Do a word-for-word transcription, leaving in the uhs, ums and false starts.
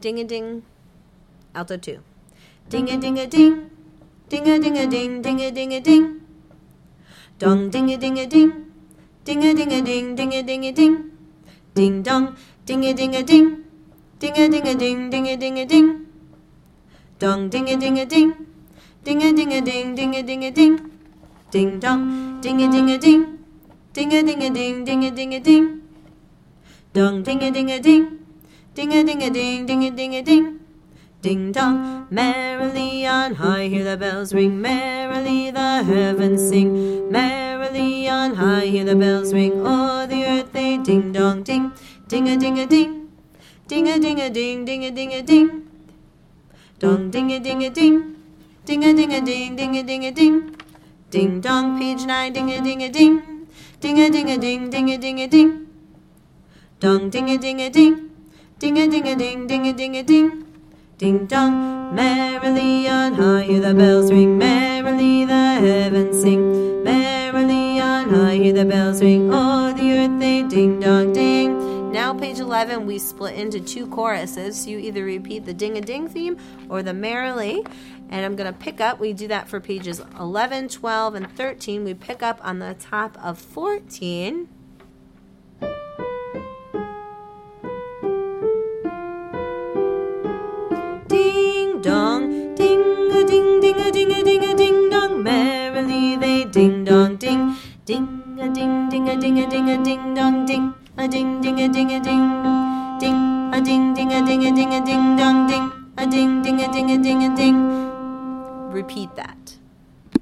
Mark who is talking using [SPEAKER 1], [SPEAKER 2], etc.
[SPEAKER 1] Ding a ding. Alto two. Ding a ding a ding. Ding a ding a ding. Ding a ding a ding. Dong ding a ding a ding. Ding a ding a ding. Ding a ding a ding. Ding dong. Ding a ding a ding. Ding a ding a ding. Ding a ding a ding. Dong ding a ding a ding. Ding a ding a ding. Ding a ding a ding. Ding dong. Ding a ding a ding. Ding a ding a ding. Ding a ding a ding. Dong ding a ding a ding. Ding a ding a ding. Ding a ding a ding. Ding dong, merrily on high, hear the bells ring, merrily the heavens sing. Merrily on high, hear the bells ring, o'er the earth they ding dong ding. Ding a ding a ding, ding a ding a ding, ding a ding a ding. Dong ding a ding a ding, ding a ding a ding, ding a ding a ding. Ding dong, page nine, ding a ding a ding, ding a ding a ding, ding a ding a ding. Dong ding a ding a ding, ding a ding a ding, ding a ding a ding. Ding dong, merrily on high, hear the bells ring, merrily the heavens sing. Merrily on high, hear the bells ring, o'er the earth they ding dong ding. Now page eleven, we split into two choruses, so you either repeat the ding-a-ding theme or the merrily. And I'm going to pick up, we do that for pages eleven, twelve, and thirteen. We pick up on the top of fourteen. Dong, ding a ding ding a ding a ding a ding dong, merrily they ding dong ding, ding a ding ding a ding a ding a ding dong ding, a ding ding a ding a ding, ding a ding ding a ding a ding a ding dong ding, a ding ding a ding a ding a ding. Repeat that.